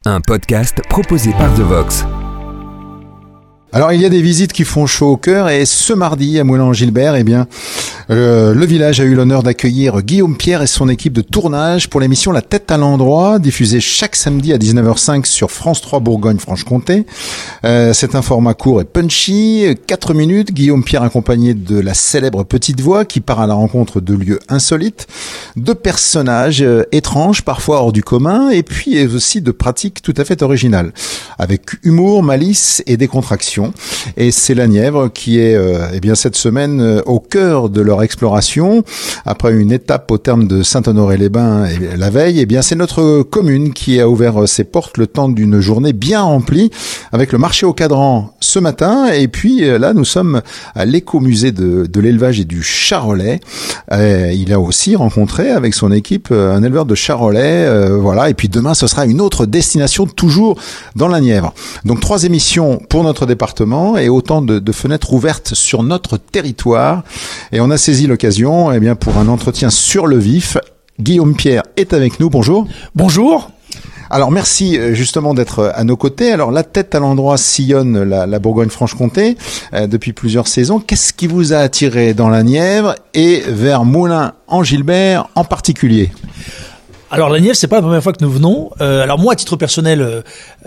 un podcast proposé par The Vox. Alors il y a des visites qui font chaud au cœur et ce mardi à Moulins-en-Gilbert, le village a eu l'honneur d'accueillir Guillaume Pierre et son équipe de tournage pour l'émission La Tête à l'endroit, diffusée chaque samedi à 19h05 sur France 3 Bourgogne-Franche-Comté. C'est un format court et punchy, 4 minutes, Guillaume Pierre accompagné de la célèbre petite voix qui part à la rencontre de lieux insolites, de personnages étranges, parfois hors du commun, et puis aussi de pratiques tout à fait originales, avec humour, malice et décontraction. Et c'est la Nièvre qui est cette semaine au cœur de leur exploration. Après une étape au terme de Saint-Honoré-les-Bains la veille, c'est notre commune qui a ouvert ses portes le temps d'une journée bien remplie avec le marché au cadran ce matin. Et puis là, nous sommes à l'écomusée de l'élevage et du charolais. Il a aussi rencontré avec son équipe un éleveur de charolais. Et puis demain, ce sera une autre destination toujours dans la Nièvre. Donc 3 émissions pour notre département et autant de fenêtres ouvertes sur notre territoire. Et on a saisi l'occasion pour un entretien sur le vif. Guillaume Pierre est avec nous. Bonjour. Bonjour. Alors merci justement d'être à nos côtés. Alors La Tête à l'endroit sillonne la Bourgogne-Franche-Comté depuis plusieurs saisons. Qu'est-ce qui vous a attiré dans la Nièvre et vers Moulins-en-Gilbert en particulier ? Alors la Nièvre, c'est pas la première fois que nous venons. Alors moi, à titre personnel,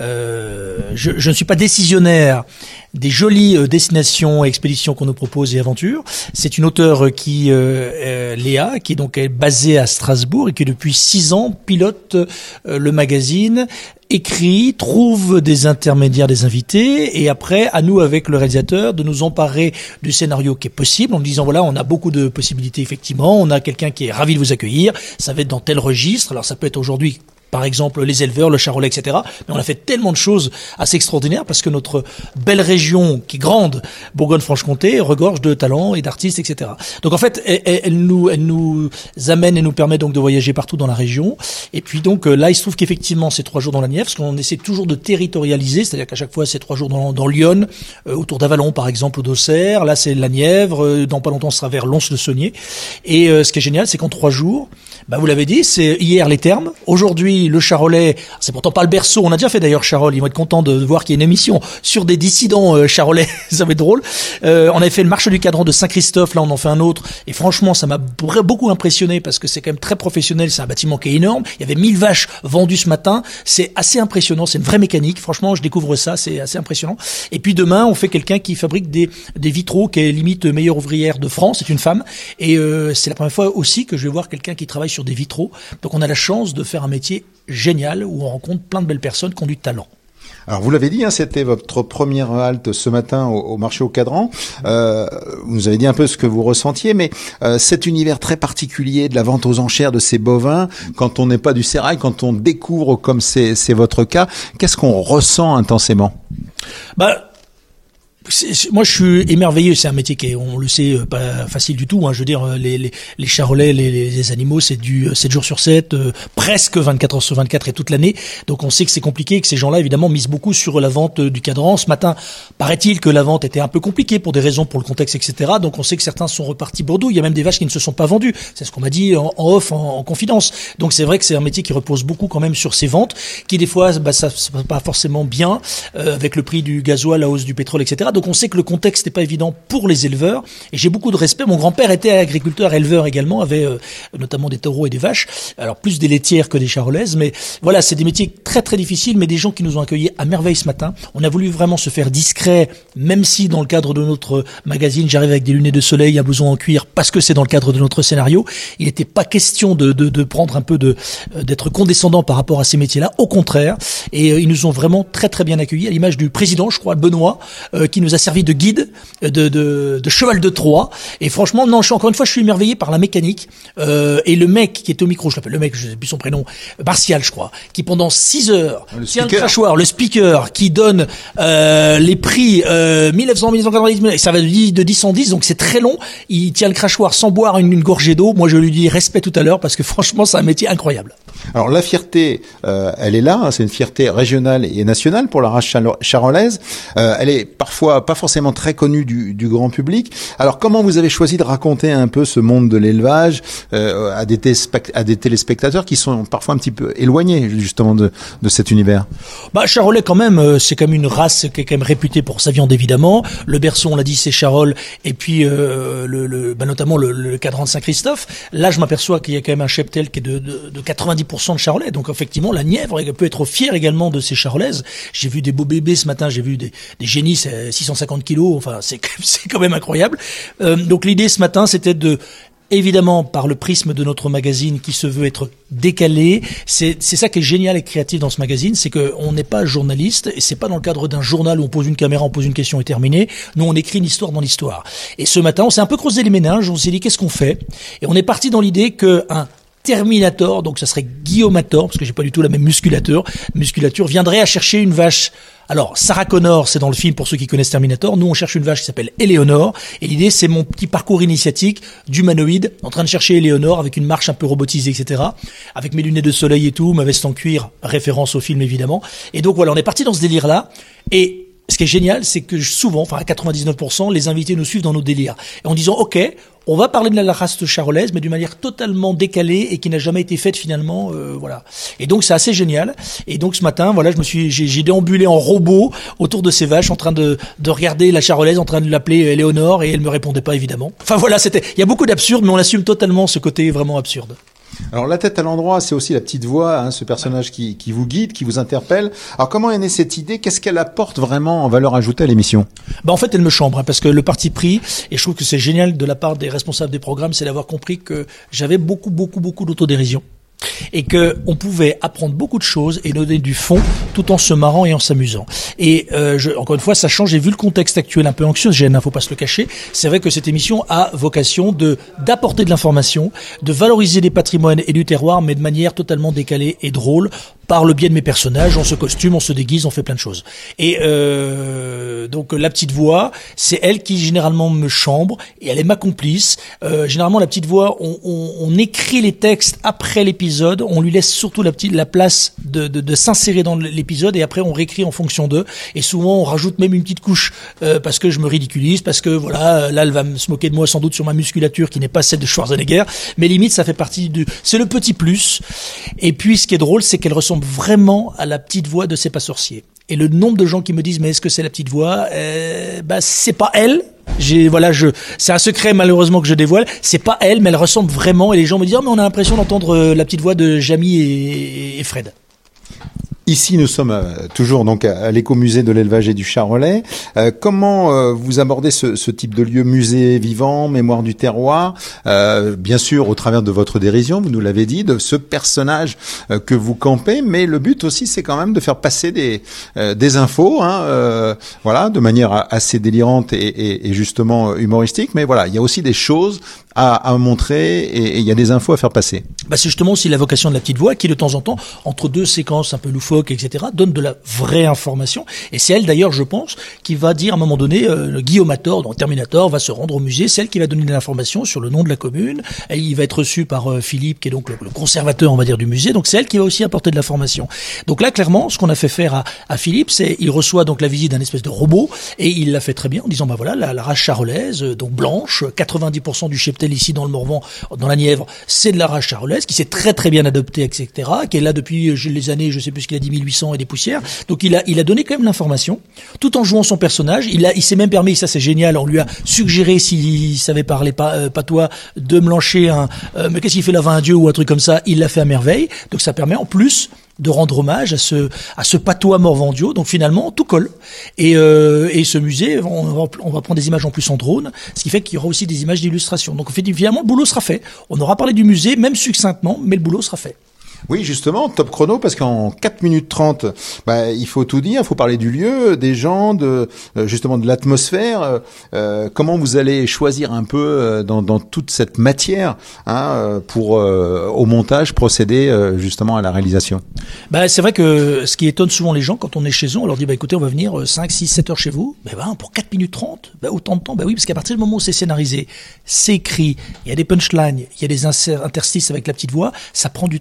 je ne suis pas décisionnaire des jolies destinations et expéditions qu'on nous propose et aventures. C'est une auteure qui, Léa, qui est donc basée à Strasbourg et qui depuis 6 ans pilote le magazine, écrit, trouve des intermédiaires, des invités, et après, à nous, avec le réalisateur, de nous emparer du scénario qui est possible, en disant, voilà, on a beaucoup de possibilités, effectivement, on a quelqu'un qui est ravi de vous accueillir, ça va être dans tel registre, alors ça peut être aujourd'hui, par exemple, les éleveurs, le charolais, etc. Mais on a fait tellement de choses assez extraordinaires parce que notre belle région, qui est grande, Bourgogne-Franche-Comté, regorge de talents et d'artistes, etc. Donc en fait, elle nous amène et nous permet donc de voyager partout dans la région. Et puis donc là, il se trouve qu'effectivement, c'est 3 jours dans la Nièvre, parce qu'on essaie toujours de territorialiser, c'est-à-dire qu'à chaque fois, c'est 3 jours dans Lyon, autour d'Avallon, par exemple, ou d'Auxerre. Là, c'est la Nièvre. Dans pas longtemps, ce sera vers Lons-le-Saunier. Et ce qui est génial, c'est qu'en 3 jours, vous l'avez dit, c'est hier les Thermes, aujourd'hui le charolais, c'est pourtant pas le berceau, on a déjà fait d'ailleurs Charolles, ils vont être contents de voir qu'il y a une émission sur des dissidents charolais, ça va être drôle. On avait fait le marché du cadran de Saint-Christophe, là on en fait un autre, et franchement ça m'a beaucoup impressionné parce que c'est quand même très professionnel, c'est un bâtiment qui est énorme, il y avait 1000 vaches vendues ce matin, c'est assez impressionnant, c'est une vraie mécanique, franchement je découvre ça, c'est assez impressionnant. Et puis demain on fait quelqu'un qui fabrique des vitraux, qui est limite meilleure ouvrière de France, c'est une femme, et c'est la première fois aussi que je vais voir quelqu'un qui travaille sur des vitraux, donc on a la chance de faire un métier génial où on rencontre plein de belles personnes qui ont du talent. Alors vous l'avez dit, c'était votre première halte ce matin au marché au cadran. Vous nous avez dit un peu ce que vous ressentiez, mais cet univers très particulier de la vente aux enchères de ces bovins, quand on n'est pas du sérail, quand on découvre comme c'est votre cas, qu'est-ce qu'on ressent intensément ? Moi, je suis émerveillé. C'est un métier qui est, on le sait, pas facile du tout. Je veux dire, les charolais, les animaux, c'est du 7 jours sur 7, presque 24 heures sur 24 et toute l'année. Donc, on sait que c'est compliqué et que ces gens-là, évidemment, misent beaucoup sur la vente du cadran. Ce matin, paraît-il que la vente était un peu compliquée pour des raisons, pour le contexte, etc. Donc, on sait que certains sont repartis Bordeaux. Il y a même des vaches qui ne se sont pas vendues. C'est ce qu'on m'a dit en off, en confidence. Donc, c'est vrai que c'est un métier qui repose beaucoup quand même sur ces ventes, qui des fois, ça va pas forcément bien, avec le prix du gasoil, la hausse du pétrole, etc. Donc on sait que le contexte n'est pas évident pour les éleveurs et j'ai beaucoup de respect. Mon grand-père était agriculteur, éleveur également, avait notamment des taureaux et des vaches, alors plus des laitières que des charolaises, mais voilà, c'est des métiers très très difficiles, mais des gens qui nous ont accueillis à merveille ce matin. On a voulu vraiment se faire discret, même si dans le cadre de notre magazine, j'arrive avec des lunettes de soleil, un blouson en cuir, parce que c'est dans le cadre de notre scénario. Il n'était pas question de prendre un peu d'être condescendant par rapport à ces métiers-là, au contraire, et ils nous ont vraiment très très bien accueillis, à l'image du président, je crois, Benoît, qui nous a servi de guide, de cheval de Troie. Et franchement, encore une fois, je suis émerveillé par la mécanique. Et le mec qui est au micro, je l'appelle le mec, je sais plus son prénom, Martial, je crois, qui pendant 6 heures tient le crachoir, le speaker, qui donne les prix 1900, 1990, ça va de 10 en 10, donc c'est très long. Il tient le crachoir sans boire une gorgée d'eau. Moi, je lui dis respect tout à l'heure parce que franchement, c'est un métier incroyable. Alors la fierté, elle est là, c'est une fierté régionale et nationale pour la race charolaise. Elle est parfois soit pas forcément très connu du grand public. Alors comment vous avez choisi de raconter un peu ce monde de l'élevage à des téléspectateurs qui sont parfois un petit peu éloignés justement de cet univers? Charolais quand même, c'est comme une race qui est quand même réputée pour sa viande évidemment. Le berceau, on l'a dit, c'est Charolles, et puis notamment le cadran de Saint-Christophe. Là, je m'aperçois qu'il y a quand même un cheptel qui est de 90% de Charolais. Donc effectivement, la Nièvre peut être fière également de ses Charolaises. J'ai vu des beaux bébés ce matin, j'ai vu des génisses à 650 kilos. Enfin, c'est quand même incroyable. Donc l'idée ce matin, c'était évidemment, par le prisme de notre magazine qui se veut être décalé, c'est ça qui est génial et créatif dans ce magazine, c'est que on n'est pas journaliste et c'est pas dans le cadre d'un journal où on pose une caméra, on pose une question et terminé. Nous, on écrit une histoire dans l'histoire. Et ce matin, on s'est un peu creusé les méninges, on s'est dit qu'est-ce qu'on fait? Et on est parti dans l'idée que un Terminator, donc ça serait Guillaumator, parce que j'ai pas du tout la même musculature, viendrait à chercher une vache. Alors, Sarah Connor, c'est dans le film pour ceux qui connaissent Terminator. Nous, on cherche une vache qui s'appelle Eleonore. Et l'idée, c'est mon petit parcours initiatique d'humanoïde, en train de chercher Eleonore avec une marche un peu robotisée, etc. Avec mes lunettes de soleil et tout, ma veste en cuir, référence au film évidemment. Et donc voilà, on est parti dans ce délire-là. Et ce qui est génial, c'est que souvent, à 99%, les invités nous suivent dans nos délires. Et en disant, OK, on va parler de la race charolaise, mais d'une manière totalement décalée et qui n'a jamais été faite finalement, voilà. Et donc c'est assez génial. Et donc ce matin, voilà, j'ai déambulé en robot autour de ces vaches, en train de regarder la charolaise, en train de l'appeler Éléonore, et elle me répondait pas évidemment. Enfin voilà, il y a beaucoup d'absurde, mais on assume totalement ce côté vraiment absurde. Alors la tête à l'endroit, c'est aussi la petite voix, ce personnage qui vous guide, qui vous interpelle. Alors comment est née cette idée? Qu'est-ce qu'elle apporte vraiment en valeur ajoutée à l'émission? En fait, elle me chambre, parce que le parti pris, et je trouve que c'est génial de la part des responsables des programmes, c'est d'avoir compris que j'avais beaucoup d'autodérision. Et que on pouvait apprendre beaucoup de choses et donner du fond tout en se marrant et en s'amusant. Et encore une fois, sachant, j'ai vu le contexte actuel un peu anxiogène, faut pas se le cacher. C'est vrai que cette émission a vocation d'apporter de l'information, de valoriser des patrimoines et du terroir, mais de manière totalement décalée et drôle, par le biais de mes personnages. On se costume, on se déguise, on fait plein de choses. Et donc la petite voix, c'est elle qui généralement me chambre et elle est ma complice. Généralement la petite voix, on écrit les textes après l'épisode, on lui laisse surtout la place de s'insérer dans l'épisode et après on réécrit en fonction d'eux. Et souvent on rajoute même une petite couche parce que je me ridiculise, parce que voilà, là elle va se moquer de moi sans doute sur ma musculature qui n'est pas celle de Schwarzenegger, mais limite ça fait partie c'est le petit plus. Et puis ce qui est drôle, c'est qu'elle ressemble vraiment à la petite voix de C'est pas sorcier. Et le nombre de gens qui me disent mais est-ce que c'est la petite voix? C'est pas elle. C'est un secret malheureusement que je dévoile. C'est pas elle, mais elle ressemble vraiment. Et les gens me disent mais on a l'impression d'entendre la petite voix de Jamie et Fred. Ici, nous sommes toujours donc à l'écomusée de l'élevage et du Charolais. Comment vous abordez ce type de lieu, musée vivant, mémoire du terroir, bien sûr au travers de votre dérision, vous nous l'avez dit, de ce personnage que vous campez, mais le but aussi c'est quand même de faire passer des infos, voilà, de manière assez délirante et justement humoristique, mais voilà, il y a aussi des choses à montrer et il y a des infos à faire passer. C'est justement aussi la vocation de la petite voix qui de temps en temps, entre deux séquences un peu loufoques, etc., donne de la vraie information. Et c'est elle d'ailleurs, je pense, qui va dire à un moment donné, Guillaumator, donc Terminator, va se rendre au musée. C'est elle qui va donner de l'information sur le nom de la commune. Et il va être reçu par Philippe, qui est donc le conservateur, on va dire, du musée. Donc c'est elle qui va aussi apporter de l'information. Donc là, clairement, ce qu'on a fait faire à Philippe, c'est il reçoit donc la visite d'un espèce de robot et il l'a fait très bien en disant voilà, la race charolaise, donc blanche, 90% du cheptel ici dans le Morvan, dans la Nièvre, c'est de la race charolaise qui s'est très très bien adoptée, etc., qui est là depuis les années, je sais plus ce qu'il a dit, 1800 et des poussières. Donc il a donné quand même l'information, tout en jouant son personnage. Il s'est même permis, ça c'est génial, on lui a suggéré s'il savait parler patois de me lancer mais qu'est-ce qu'il fait là, un dieu ou un truc comme ça. Il l'a fait à merveille. Donc ça permet en plus de rendre hommage à ce patois morvandio. Donc finalement, tout colle. Et ce musée, on va prendre des images en plus en drone, ce qui fait qu'il y aura aussi des images d'illustration. Donc finalement, le boulot sera fait. On aura parlé du musée, même succinctement, mais le boulot sera fait. Oui, justement, top chrono, parce qu'en 4 minutes 30, il faut tout dire, il faut parler du lieu, des gens, justement de l'atmosphère, comment vous allez choisir un peu dans toute cette matière pour au montage procéder justement à la réalisation. C'est vrai que ce qui étonne souvent les gens quand on est chez eux, on leur dit écoutez, on va venir 5, 6, 7 heures chez vous. Pour 4 minutes 30, autant de temps. Oui, parce qu'à partir du moment où c'est scénarisé, c'est écrit, il y a des punchlines, il y a des interstices avec la petite voix, ça prend du temps. Dès que c'est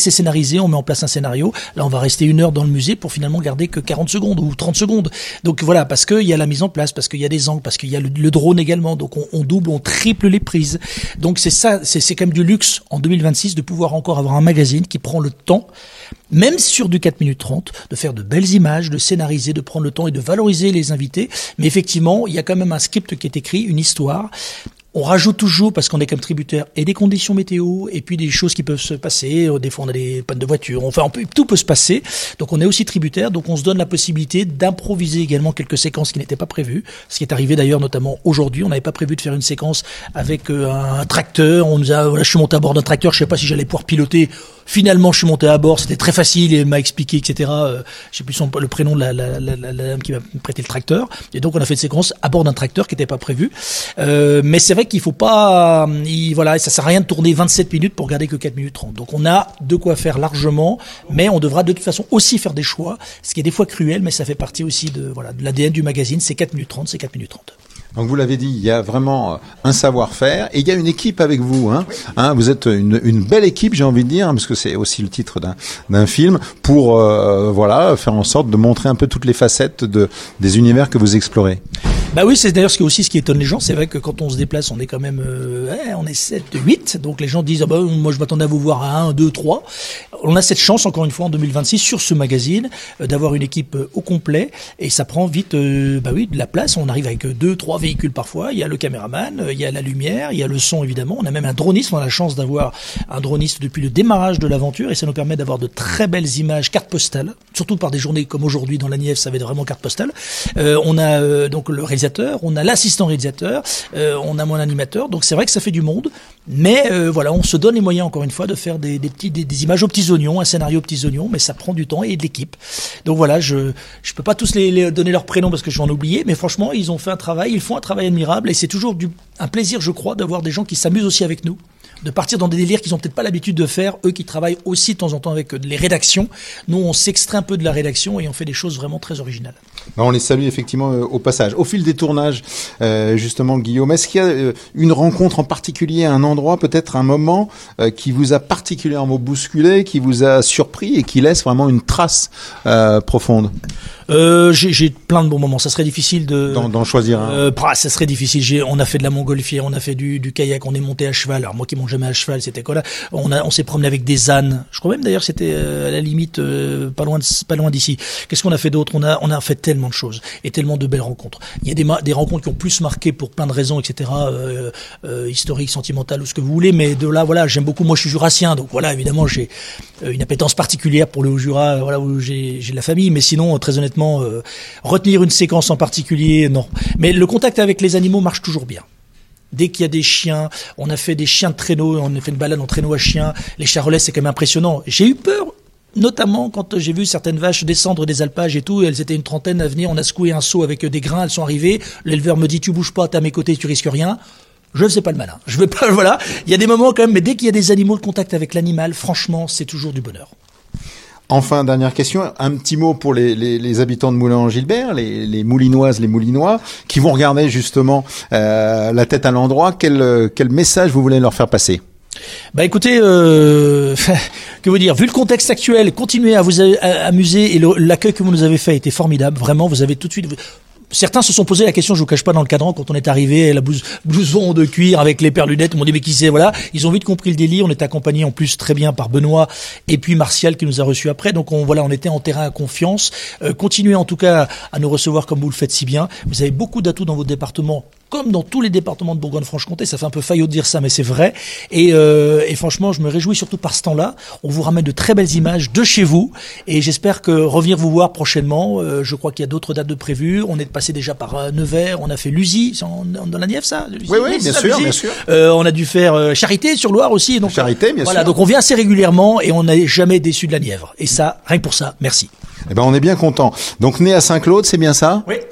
c'est scénarisé, on met en place un scénario. Là, on va rester 1 heure dans le musée pour finalement garder que 40 secondes ou 30 secondes. Donc voilà, parce qu'il y a la mise en place, parce qu'il y a des angles, parce qu'il y a le drone également. Donc on double, on triple les prises. Donc c'est ça, c'est quand même du luxe en 2026 de pouvoir encore avoir un magazine qui prend le temps, même sur du 4 minutes 30, de faire de belles images, de scénariser, de prendre le temps et de valoriser les invités. Mais effectivement, il y a quand même un script qui est écrit, une histoire. On rajoute toujours, parce qu'on est comme tributaire, et des conditions météo, et puis des choses qui peuvent se passer. Des fois, on a des pannes de voiture. Enfin, tout peut se passer. Donc, on est aussi tributaire. Donc, on se donne la possibilité d'improviser également quelques séquences qui n'étaient pas prévues. Ce qui est arrivé d'ailleurs, notamment aujourd'hui. On n'avait pas prévu de faire une séquence avec un tracteur. On nous a, voilà, je suis monté à bord d'un tracteur. Je sais pas si j'allais pouvoir piloter. Finalement, je suis monté à bord. C'était très facile. Et elle m'a expliqué, etc. Je sais plus le prénom de la dame qui m'a prêté le tracteur. Et donc, on a fait une séquence à bord d'un tracteur qui n'était pas prévu. Mais c'est vrai qu'il faut pas, voilà, ça sert à rien de tourner 27 minutes pour garder que 4 minutes 30. Donc on a de quoi faire largement, mais on devra de toute façon aussi faire des choix, ce qui est des fois cruel, mais ça fait partie aussi de l'ADN du magazine, c'est 4 minutes 30, c'est 4 minutes 30. Donc vous l'avez dit, il y a vraiment un savoir-faire et il y a une équipe avec vous. Vous êtes une belle équipe, j'ai envie de dire, parce que c'est aussi le titre d'un film, pour faire en sorte de montrer un peu toutes les facettes des univers que vous explorez. Bah oui, c'est d'ailleurs ce qui étonne les gens. C'est vrai que quand on se déplace, on est quand même, on est 7, 8. Donc les gens disent, moi je m'attendais à vous voir à 1, 2, 3. On a cette chance, encore une fois, en 2026, sur ce magazine, d'avoir une équipe au complet. Et ça prend vite, de la place. On arrive avec 2, 3 véhicules parfois. Il y a le caméraman, il y a la lumière, il y a le son évidemment. On a même un droniste. On a la chance d'avoir un droniste depuis le démarrage de l'aventure. Et ça nous permet d'avoir de très belles images, cartes postales. Surtout par des journées comme aujourd'hui dans la Nièvre, ça va être vraiment carte postale. On a donc le réalisateur, on a l'assistant réalisateur, on a mon animateur, donc c'est vrai que ça fait du monde, mais on se donne les moyens encore une fois de faire des images aux petits oignons, un scénario aux petits oignons, mais ça prend du temps et de l'équipe. Donc voilà, je peux pas tous les donner leurs prénoms parce que je vais en oublier, mais franchement ils font un travail admirable et c'est toujours un plaisir, je crois, d'avoir des gens qui s'amusent aussi avec nous, de partir dans des délires qu'ils ont peut-être pas l'habitude de faire, eux qui travaillent aussi de temps en temps avec les rédactions. Nous, on s'extrait un peu de la rédaction et on fait des choses vraiment très originales. On les salue effectivement au passage. Au fil des tournages, justement, Guillaume, est-ce qu'il y a une rencontre en particulier, un endroit, peut-être un moment qui vous a particulièrement bousculé, qui vous a surpris et qui laisse vraiment une trace profonde? J'ai plein de bons moments. Ça serait difficile d'en choisir un. Ça serait difficile. On a fait de la montgolfière, on a fait du kayak, on est monté à cheval. Alors moi qui monte jamais à cheval, c'était quoi là? On s'est promené avec des ânes. Je crois même d'ailleurs c'était à la limite pas loin d'ici. Qu'est-ce qu'on a fait d'autre? On a fait tellement de choses et tellement de belles rencontres. Il y a des rencontres qui ont plus marqué pour plein de raisons, etc. Historiques, sentimentales ou ce que vous voulez. Mais de là, voilà, j'aime beaucoup. Moi, je suis jurassien, donc voilà, évidemment, j'ai une appétence particulière pour le Haut-Jura, voilà, où j'ai de la famille. Mais sinon, très honnêtement, retenir une séquence en particulier, non. Mais le contact avec les animaux marche toujours bien. Dès qu'il y a des chiens, on a fait des chiens de traîneau, on a fait une balade en traîneau à chiens. Les charolais, c'est quand même impressionnant. J'ai eu peur, notamment quand j'ai vu certaines vaches descendre des alpages et tout. Elles étaient une trentaine à venir. On a secoué un seau avec des grains. Elles sont arrivées. L'éleveur me dit, tu bouges pas, t'es à mes côtés, tu risques rien. Je ne sais pas le malin. Je vais pas, voilà. Il y a des moments quand même, mais dès qu'il y a des animaux, le contact avec l'animal, franchement, c'est toujours du bonheur. Enfin, dernière question, un petit mot pour les habitants de Moulins-en-Gilbert, les Moulinoises, les Moulinois, qui vont regarder justement la tête à l'endroit. Quel message vous voulez leur faire passer? Bah écoutez, que vous dire, vu le contexte actuel, continuez à vous amuser et l'accueil que vous nous avez fait a été formidable. Vraiment, vous avez tout de suite... Certains se sont posé la question, je vous cache pas, dans le cadran, quand on est arrivé, la blouson de cuir avec les paires lunettes, ils m'ont dit mais qui c'est, voilà. Ils ont vite compris le délire. On est accompagné en plus très bien par Benoît et puis Martial qui nous a reçus après. Donc on était en terrain à confiance. Continuez en tout cas à nous recevoir comme vous le faites si bien. Vous avez beaucoup d'atouts dans votre département, comme dans tous les départements de Bourgogne-Franche-Comté. Ça fait un peu faillot de dire ça, mais c'est vrai. Et franchement, je me réjouis surtout par ce temps-là. On vous ramène de très belles images de chez vous. Et j'espère que revenir vous voir prochainement. Je crois qu'il y a d'autres dates de prévues. On est passé déjà par Nevers. On a fait Lusy, dans la Nièvre, ça? Oui, bien sûr, bien sûr. On a dû faire Charité sur Loire aussi. Donc, Charité, bien sûr. Voilà, donc on vient assez régulièrement et on n'est jamais déçu de la Nièvre. Et ça, rien que pour ça, merci. Eh ben, on est bien content. Donc, né à Saint-Claude, c'est bien ça? Oui.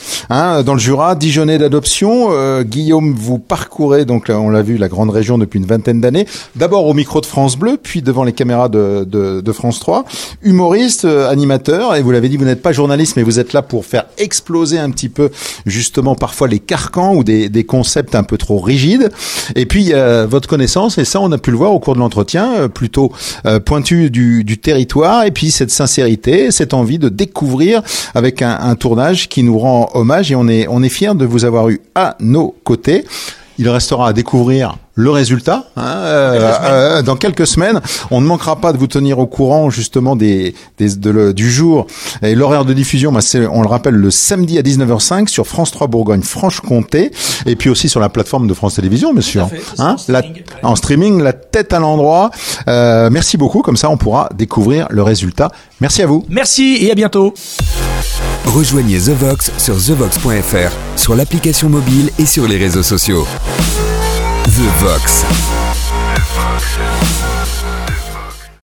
dans le Jura, Dijonais d'adoption. Guillaume, vous parcourez, donc on l'a vu, la grande région depuis une vingtaine d'années. D'abord au micro de France Bleu, puis devant les caméras de France 3. Humoriste, animateur, et vous l'avez dit, vous n'êtes pas journaliste, mais vous êtes là pour faire exploser un petit peu, justement, parfois les carcans ou des concepts un peu trop rigides. Et puis, votre connaissance, et ça, on a pu le voir au cours de l'entretien, plutôt pointu du territoire, et puis cette sincérité, cette envie de découvrir avec un tournage qui nous rend hommage, et on est fiers de vous avoir eu à nos côtés. Il restera à découvrir le résultat dans quelques semaines. On ne manquera pas de vous tenir au courant justement du jour et l'horaire de diffusion. C'est, on le rappelle, le samedi à 19h05 sur France 3 Bourgogne-Franche-Comté, et puis aussi sur la plateforme de France Télévisions, monsieur. En streaming, la tête à l'endroit. Merci beaucoup, comme ça on pourra découvrir le résultat. Merci à vous. Merci et à bientôt. Rejoignez The Vox sur thevox.fr, sur l'application mobile et sur les réseaux sociaux. The Vox.